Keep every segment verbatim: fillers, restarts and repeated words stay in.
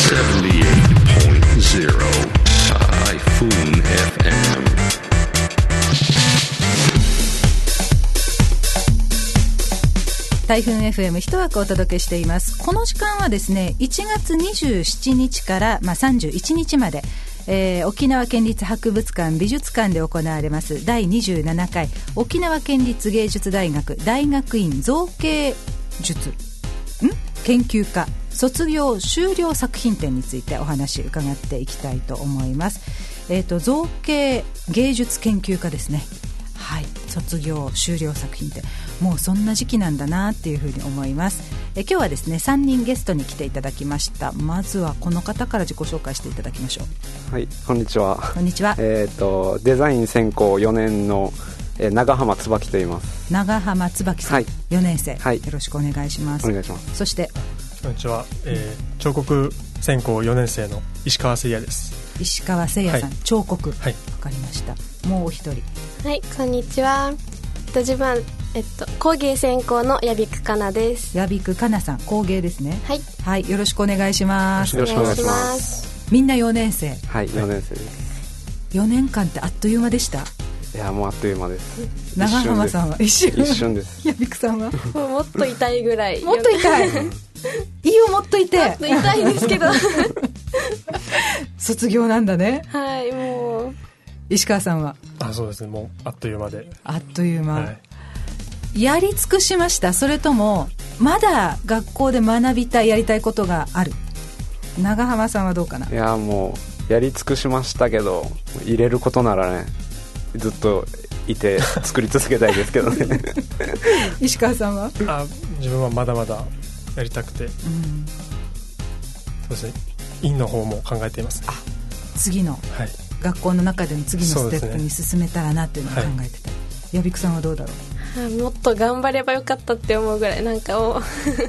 Typhoon エフエム。 タイフーン エフエム 一枠お届けしています。この時間はですね、いちがつにじゅうしちにちから、まあ、さんじゅういちにちまで、えー、沖縄県立博物館美術館で行われますだいにじゅうななかい沖縄県立芸術大学大学院造形術ん研究科卒業修了作品展についてお話伺っていきたいと思います。えーと、造形芸術研究科ですね。はい、卒業修了作品展、もうそんな時期なんだなっていうふうに思います。え今日はですねさんにんゲストに来ていただきました。まずはこの方から自己紹介していただきましょう。 はい、こんにちは。 こんにちは。 えーとデザイン専攻よねんの、えー、長浜椿と言います。 長浜椿さん、はい、よねん生、はい、よろしくお願いします。 お願いします。 そしてこんにちは、えー、彫刻専攻よねん生の石川誠也です。 石川誠也さん、はい、彫刻、 はい、 分かりました。もうお一人。 はい、こんにちは。えっと自分、えっと、工芸専攻の矢比久かなです。 矢比久かなさん、工芸ですね。 はい、 はい、よろしくお願いします。 よろしくお願いします。 みんなよねん生。 はい、よねん生です。 よねんかんってあっという間でした。 いや、もうあっという間です。 長浜さんは一瞬一瞬です。 矢比久さんはもうもっと痛いぐらい。 もっと痛いいいよ、もっと痛い。 もっと痛いんですけど卒業なんだね。 はい、もう石川さんは。 あ、そうですね、もうあっという間で。 あっという間、 はい、 やり尽くしました？それともまだ学校で学びたい、やりたいことがある？長浜さんはどうかな。 いや、もうやり尽くしましたけど、入れることならね、ずっといて作り続けたいですけどね石川さんは？ あ、自分はまだまだやりたくて、うん、そうですね、院の方も考えています。 あ、次の、はい、学校の中での次のステップに進めたらなっていうのを考えてた。矢比久さんはどうだろう？ もっと頑張ればよかったって思うぐらい、なんかもう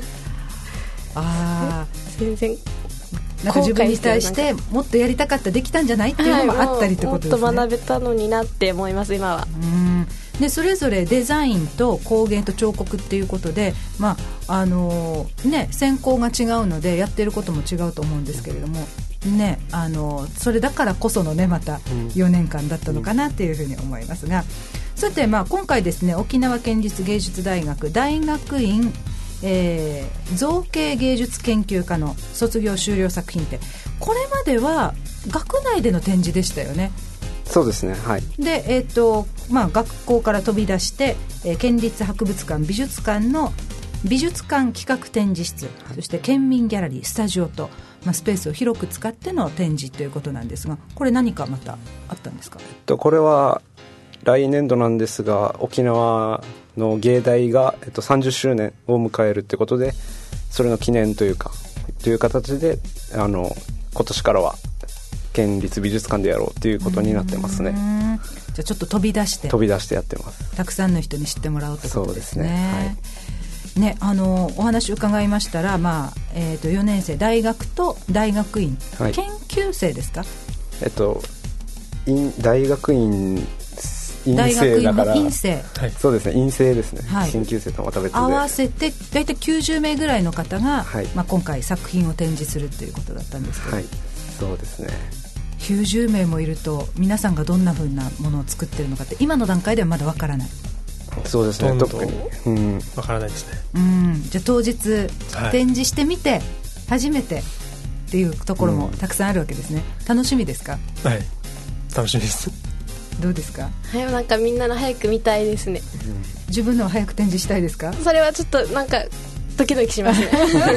あ全然なんか自分に対してもっとやりたかった、できたんじゃないっていうのもあったりってことですね。 もっと学べたのになって思います、今は。 うんでそれぞれデザインと工芸と彫刻っていうことで、まああのーね、専攻が違うのでやってることも違うと思うんですけれども、ね、あのー、それだからこそのねまたよねんかんだったのかなっていうふうに思いますが、さて、まあ、今回ですね沖縄県立芸術大学大学院、えー、造形芸術研究科の卒業修了作品展、これまでは学内での展示でしたよね。 そうですね、はい。 で、えーとまあ、学校から飛び出して、えー、県立博物館美術館の美術館企画展示室、そして県民ギャラリースタジオと、まあ、スペースを広く使っての展示ということなんですが、これ何かまたあったんですか？ えっと、これは来年度なんですが、沖縄の芸大が、えっと、さんじゅっしゅうねんを迎えるってことで、それの記念というかという形で、あの今年からは県立美術館でやろうということになってますね。 じゃあちょっと飛び出して飛び出してやってます。 たくさんの人に知ってもらうということですね。 そうですね、はいね、あのお話を伺いましたら、まあえー、とよねん生大学と大学院、はい、研究生ですか？ えっと大学院院生だから、 院生、 はい、そうですね、院生ですね、はい、研究生とまた別で合わせて大体きゅうじゅうめいぐらいの方が、はい、まあ、今回作品を展示するということだったんですけど、 はい、そうですね、 きゅうじゅうめいもいると皆さんがどんな風なものを作ってるのかって今の段階ではまだわからない。 そうですね、特にわからないですね。 うん、じゃあ当日、はい、展示してみて初めてっていうところもたくさんあるわけですね、うん、楽しみですか？ はい、楽しみです。 どうですか？ はい、なんかみんなの早く見たいですね、 うん、自分のを早く展示したいですか？ それはちょっとなんかドキドキしますね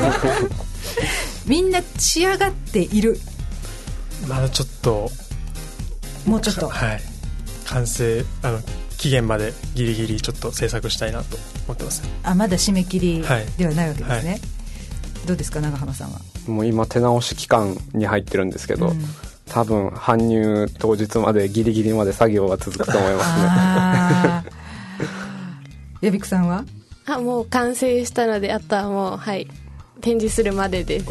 みんな仕上がっている？ まだちょっともうちょっと、 はい、完成あの期限までギリギリちょっと制作したいなと思ってます。 あ、まだ締め切りではないわけですね、はいはい、どうですか長浜さんは？ もう今手直し期間に入ってるんですけど、うん、多分搬入当日までギリギリまで作業が続くと思いますね。 矢比久さんは？ あ、もう完成したので、あとはもう、はい、展示するまでです。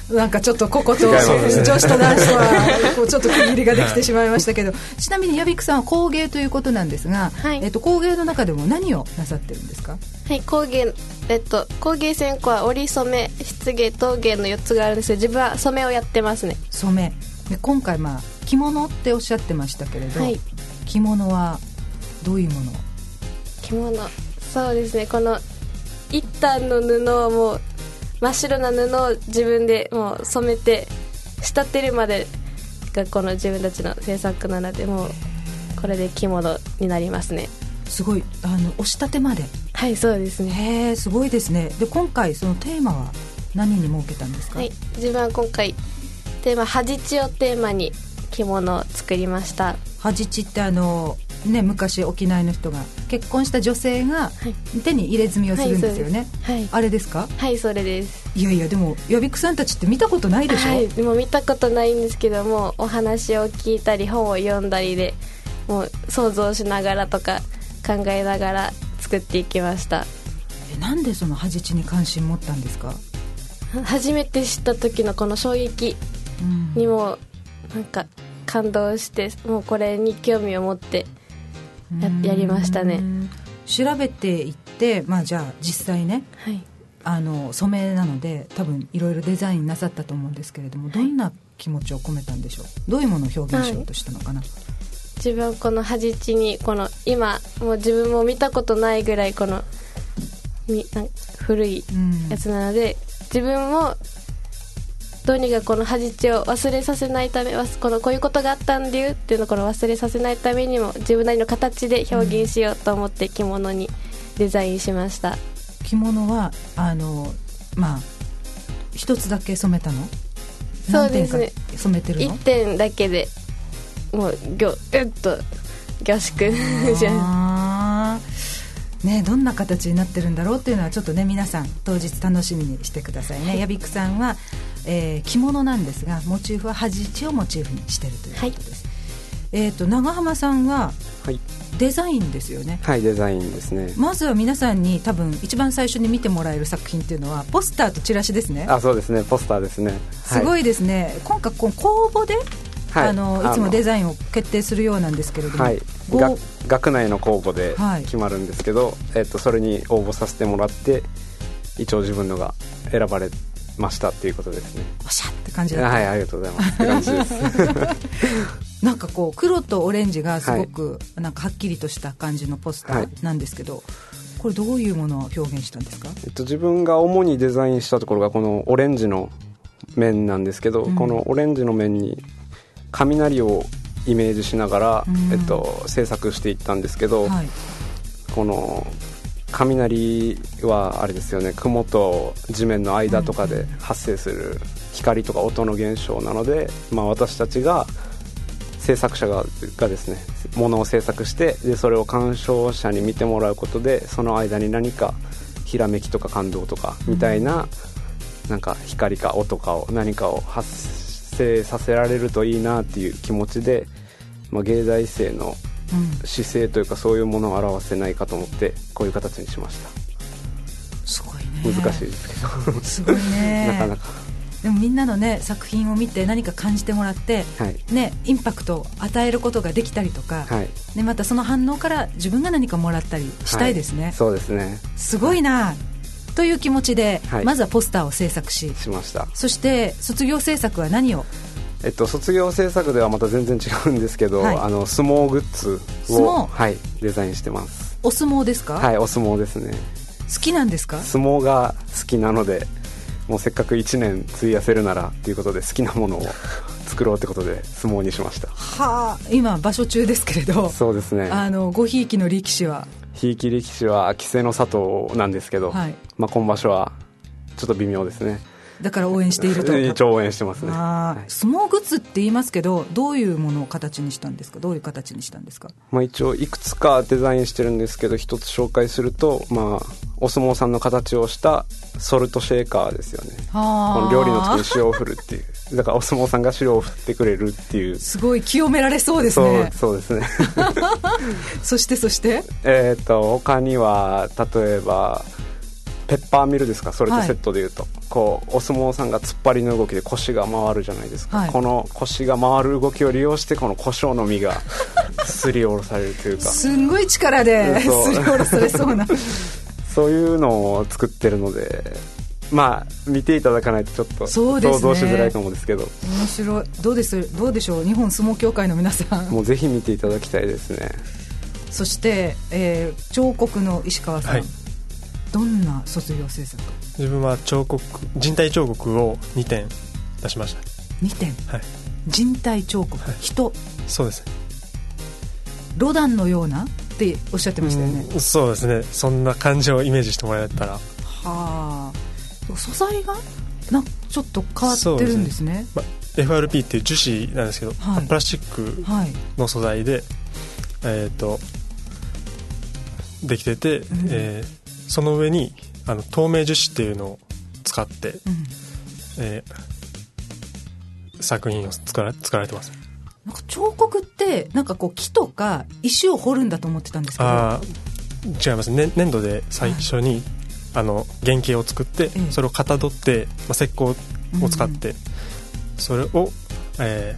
なんかちょっとここと違いますね女子と男子とはこうちょっと区切りができてしまいましたけど、ちなみにヤビクさんは工芸ということなんですが、 はいえっと、工芸の中でも何をなさってるんですか？ はい、工芸、えっと、工芸専攻は織り染め、漆芸、陶芸のよっつがあるんですけど、自分は染めをやってますね。 染めで、今回、まあ、着物っておっしゃってましたけれど、 はい、 着物はどういうもの？ 着物、そうですね、この一反の布をもう真っ白な布を自分でもう染めて仕立てるまでがこの自分たちの制作なので、もうこれで着物になりますね。 すごい、あの押し立てまで。 はい、そうですね。 へー、すごいですね。で、今回そのテーマは何に設けたんですか？ はい、自分は今回テーマはじちをテーマに着物を作りました。 はじちってあの、ね、昔沖縄の人が結婚した女性が手に入れ墨をするんですよね、 はいはい、 あれですか？ はい、それです。 いやいや、でもヤビクさんたちって見たことないでしょ？ はい、でも見たことないんですけども、お話を聞いたり本を読んだりでもう想像しながらとか考えながら作っていきました。 え、なんでそのはじちに関心持ったんですか？ 初めて知った時のこの衝撃にもなんか感動して、もうこれに興味を持ってや, やりましたね。 調べていって、まあ、じゃあ実際ね、 はい、 あの染めなので多分いろいろデザインなさったと思うんですけれども、どんな気持ちを込めたんでしょう？どういうものを表現しようとしたのかな？はい、 自分はこのはじちにこの今もう自分も見たことないぐらいこのみなん古いやつなので、自分もどうにかこのはじちを忘れさせないため、このこういうことがあったんだよっていうのをこの忘れさせないためにも自分なりの形で表現しようと思って着物にデザインしました。 着物はあのまあ一つだけ染めたの？ そうですね、 何点か染めてるの？ いってんだけでもうぎょうっと凝縮じゃんね、どんな形になってるんだろうっていうのはちょっとね、皆さん当日楽しみにしてくださいね。ヤビクさんは、えー、着物なんですが、モチーフははじちをモチーフにしてるということです、はい。えーと、長浜さんはデザインですよね？ はい、デザインですね。 まずは皆さんに多分一番最初に見てもらえる作品っていうのはポスターとチラシですね。 あ、そうですね、ポスターですね。 すごいですね、はい、今回こう公募ではい、あのいつもデザインを決定するようなんですけれども、はい、 が学内の公募で決まるんですけど、はい、えー、とそれに応募させてもらって一応自分のが選ばれましたっていうことですね。 おしゃって感じだった。 はい、ありがとうございますって感じですなんかこう黒とオレンジがすごくなんかはっきりとした感じのポスターなんですけど、はい、これどういうものを表現したんですか？ えっと、自分が主にデザインしたところがこのオレンジの面なんですけど、うん、このオレンジの面に雷をイメージしながら、うん、えっと、制作していったんですけど、はい、この雷はあれですよね、雲と地面の間とかで発生する光とか音の現象なので、まあ、私たちが制作者が, がですねものを制作して、でそれを鑑賞者に見てもらうことで、その間に何かひらめきとか感動とかみたいな、うん、なんか光か音かを何かを発させられるといいなっていう気持ちで、まあ、芸大生の姿勢というかそういうものを表せないかと思ってこういう形にしました。 すごいね、 難しいですけどすごいねなかなか。 でもみんなのね作品を見て何か感じてもらって、はいね、インパクトを与えることができたりとか、はいね、またその反応から自分が何かもらったりしたいですね、はい、 そうですね、 すごいな、はい、という気持ちで、はい、まずはポスターを制作 し, しました。 そして卒業制作は何を？ えっと、卒業制作ではまた全然違うんですけど、はい、あの相撲グッズを、はい、デザインしてます。 お相撲ですか？ はい、お相撲ですね。 好きなんですか？ 相撲が好きなので、もうせっかくいちねん費やせるならということで好きなものを作ろうってことで相撲にしました。 はあ、今場所中ですけれど。 そうですね、 あのごひいきの力士はひいき力士は稀勢の里なんですけど、はい、まあ、今場所はちょっと微妙ですね。 だから応援していると。 一応応援してますね。 あ、はい、相撲グッズって言いますけど、どういうものを形にしたんですか？どういう形にしたんですか？ まあ、一応いくつかデザインしてるんですけど、一つ紹介すると、まあ、お相撲さんの形をしたソルトシェーカーですよね。この料理の時に塩を振るっていうだからお相撲さんが塩を振ってくれるっていう、 すごい清められそうですね。 そう、そうですねそしてそしてえーと他には例えばペッパーミルですか、それとセットでいうと、はい、こうお相撲さんが突っ張りの動きで腰が回るじゃないですか、はい、この腰が回る動きを利用してこの胡椒の実がすりおろされるというかすんごい力ですりおろされそうなそういうのを作ってるので、まあ見ていただかないとちょっと想像しづらいかもですけど、 面白い。どうですどうでしょう、日本相撲協会の皆さん、 もうぜひ見ていただきたいですね。 そして、えー、彫刻の石川さん、はい、どんな卒業制作？ 自分は彫刻人体彫刻をにてん出しました。 にてん、 はい、 人体彫刻、はい、人、 そうですね。 ロダンのようなっておっしゃってましたよね。 うん、そうですね、そんな感じをイメージしてもらえたら。はあ、素材がなちょっと変わってるんですね。 ですね、まあ、エフアールピー っていう樹脂なんですけど、はい、プラスチックの素材で、はい、えーとできてて、うん、えー、その上にあの透明樹脂っていうのを使って、うん、えー、作品を作ら、作られてます。 なんか彫刻ってなんかこう木とか石を掘るんだと思ってたんですけど、 あ、違います、ね、粘土で最初に、はい、あの原型を作って、ええ、それをかたどって、まあ、石膏を使って、うん、それを、え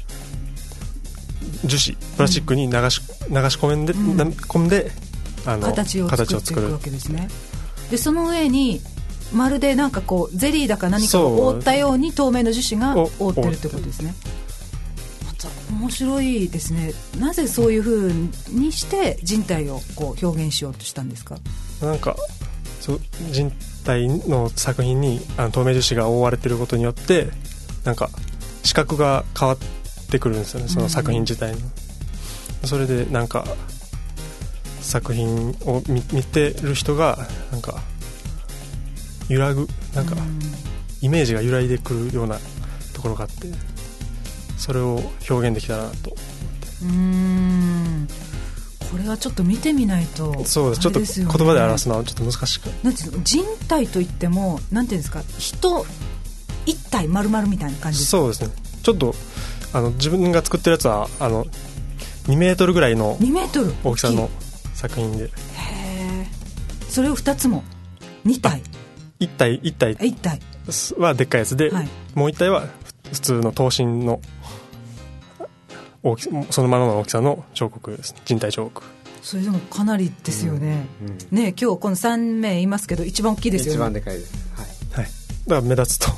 ー、樹脂プラスチックに流し、うん、流し込んで、うん、込んであの形を作っていくわけですね。でその上にまるでなんかこうゼリーだか何かを覆ったように透明の樹脂が覆ってるってことですね。また面白いですね。なぜそういう風にして人体をこう表現しようとしたんですか？ なんかそう人体の作品にあの透明樹脂が覆われていることによってなんか視覚が変わってくるんですよね、その作品自体の、うん、それでなんか作品を 見, 見てる人がなんか揺らぐなんかイメージが揺らいでくるようなところがあって、それを表現できたらなと思って。 うーん、これはちょっと見てみないと、ね、 そうです、ちょっと言葉で表すのはちょっと難しく、 なんていうの、人体といってもなんていうんですか、人一体丸々みたいな感じですか？ そうですね、ちょっとあの自分が作ってるやつはあのにメートルぐらいの大きさの作品で、へえ、それをふたつもに体いち体いち体いち体はでっかいやつで、はい、もういち体は普通の刀身の大きそのままの大きさの彫刻です、人体彫刻。 それでもかなりですよね、うんうん、ね、今日このさん名いますけど一番大きいですよね。 一番でかいです、はい、 はい、だから目立つと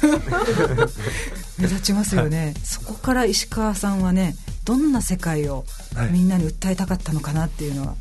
目立ちますよね、はい、そこから石川さんはね、どんな世界をみんなに訴えたかったのかなっていうのは、はい、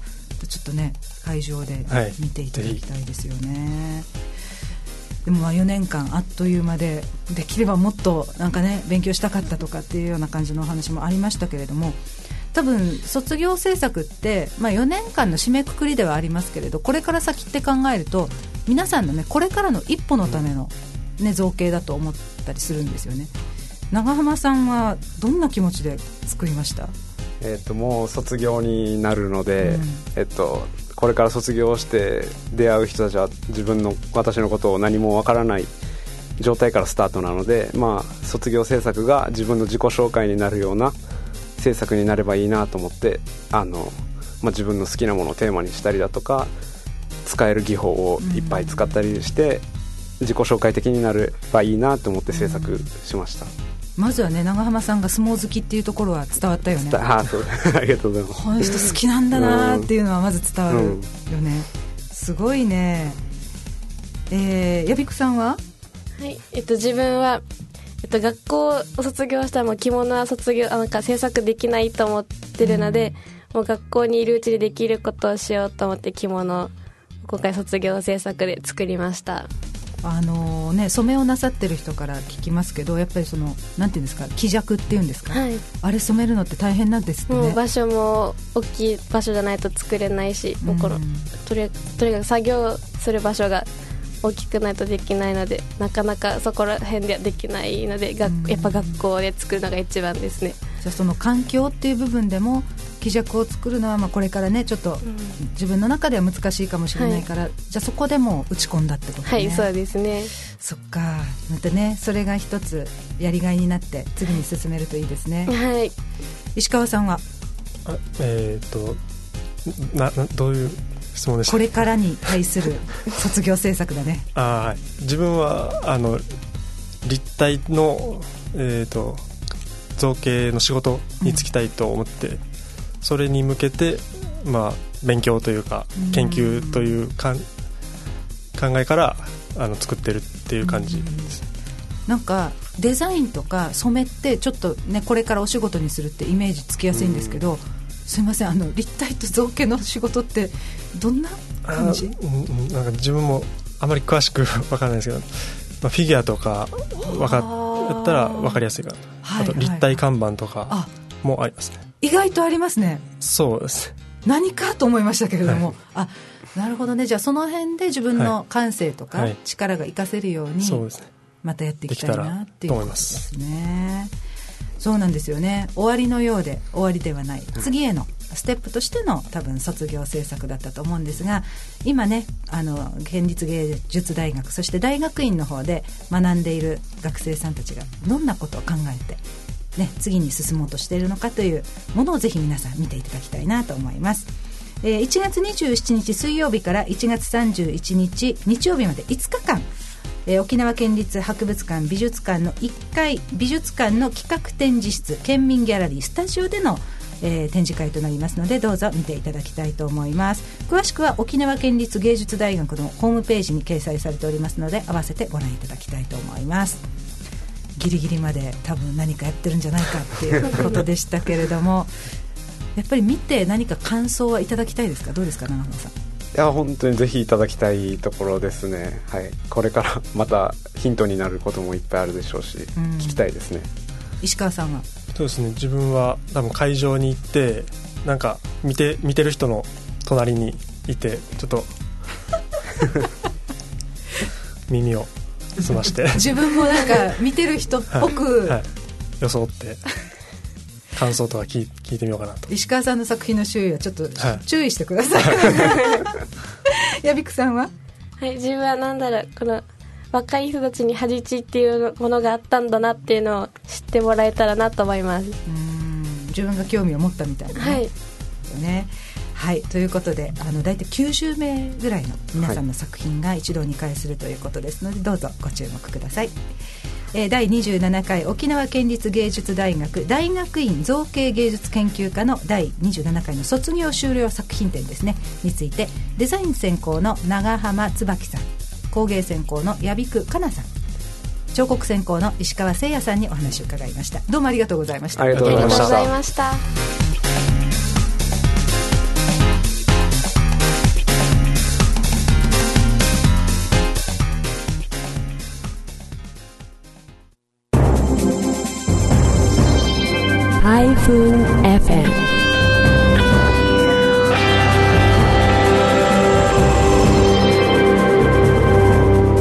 ちょっとね会場で見ていただきたいですよね、はい、でもまあよねんかんあっという間で、できればもっとなんかね勉強したかったとかっていうような感じのお話もありましたけれども、多分卒業制作って、まあ、よねんかんの締めくくりではありますけれど、これから先って考えると皆さんのねこれからの一歩のための、ね、造形だと思ったりするんですよね。長浜さんはどんな気持ちで作りました？ えー、ともう卒業になるので、うん、えー、とこれから卒業して出会う人たちは自分の私のことを何もわからない状態からスタートなので、まあ、卒業制作が自分の自己紹介になるような制作になればいいなと思って、あの、まあ、自分の好きなものをテーマにしたりだとか使える技法をいっぱい使ったりして、うん、自己紹介的になればいいなと思って制作しました、うん。 まずはね、長浜さんが相撲好きっていうところは伝わったよね。 あそうありがとうございます。 この人好きなんだなっていうのはまず伝わるよね、うん、すごいね。えー、やびくさんは？ はい、えっと、自分は、えっと、学校を卒業したらもう着物は卒業なんか制作できないと思ってるので、うん、もう学校にいるうちにできることをしようと思って着物を今回卒業制作で作りました。 あのね、染めをなさってる人から聞きますけど、やっぱりそのなんていうんですか、木尺っていうんですか、はい、あれ染めるのって大変なんですってね。 もう場所も大きい場所じゃないと作れないし、もうこの、うん、とりとにかく作業する場所が大きくないとできないので、なかなかそこら辺ではできないので、うん、やっぱ学校で作るのが一番ですね。 じゃあその環境っていう部分でも木尺を作るのはまあこれからねちょっと自分の中では難しいかもしれないから、うん、じゃあそこでも打ち込んだってことね。 はい、そうですね。 そっか、またねそれが一つやりがいになって次に進めるといいですね。 はい。 石川さんは？ あえー、っとななどういう質問でした。 これからに対する卒業制作だね。 あ、はい、自分はあの立体の、えー、と造形の仕事に就きたいと思って、うん、それに向けて、まあ、勉強というか研究というかん考えからあの作ってるっていう感じです。 なんかデザインとか染めってちょっとねこれからお仕事にするってイメージつきやすいんですけど、すいません、あの立体と造形の仕事ってどんな感じ？ うん、なんか自分もあまり詳しく分からないですけど、まあ、フィギュアとか分かったら分かりやすいかな。 あ, あと立体看板とかもありますね。 意外とありますね。 そうです。 何かと思いましたけれども、 はい、 あ、なるほどね。じゃあその辺で自分の感性とか力が活かせるように、 そうですね、 またやっていきたいなっていうことですね。そうなんですよね。終わりのようで終わりではない、次へのステップとしての多分卒業制作だったと思うんですが、今ねあの県立芸術大学そして大学院の方で学んでいる学生さんたちがどんなことを考えて、ね、次に進もうとしているのかというものをぜひ皆さん見ていただきたいなと思います。えー、いちがつにじゅうしちにち水曜日からいちがつさんじゅういちにち日曜日までいつかかん、えー、沖縄県立博物館美術館のいっかい美術館の企画展示室県民ギャラリースタジオでの、えー、展示会となりますので、どうぞ見ていただきたいと思います。詳しくは沖縄県立芸術大学のホームページに掲載されておりますので、合わせてご覧いただきたいと思います。ギリギリまで多分何かやってるんじゃないかっていうことでしたけれどもやっぱり見て何か感想はいただきたいですか？どうですか、長野さん。 いや本当にぜひいただきたいところですね、はい、これからまたヒントになることもいっぱいあるでしょうし、うん、聞きたいですね。 石川さんは？ そうですね、自分は多分会場に行ってなんか見て、見てる人の隣にいてちょっと耳を澄まして自分もなんか見てる人っぽく、 はいはい、装って感想とか 聞, 聞いてみようかなと。 石川さんの作品の周囲はちょっと注意してください、はい、やびくさんは？ はい、自分はなんだろう、この若い人たちにはじちっていうものがあったんだなっていうのを知ってもらえたらなと思います。 うーん、自分が興味を持ったみたいな、ね、 はいね、はい、ということであの大体きゅうじゅうめいぐらいの皆さんの作品が一堂に会するということですので、どうぞご注目ください。えー、だいにじゅうななかい沖縄県立芸術大学大学院造形芸術研究科のだいにじゅうななかいの卒業修了作品展ですねについて、デザイン専攻の長浜椿さん、工芸専攻の矢比久かなさん、彫刻専攻の石川誠也さんにお話を伺いました。どうもありがとうございました。 ありがとうございました。 Typhoon エフエム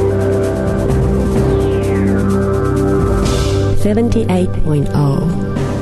セブンティーエイトポイントゼロ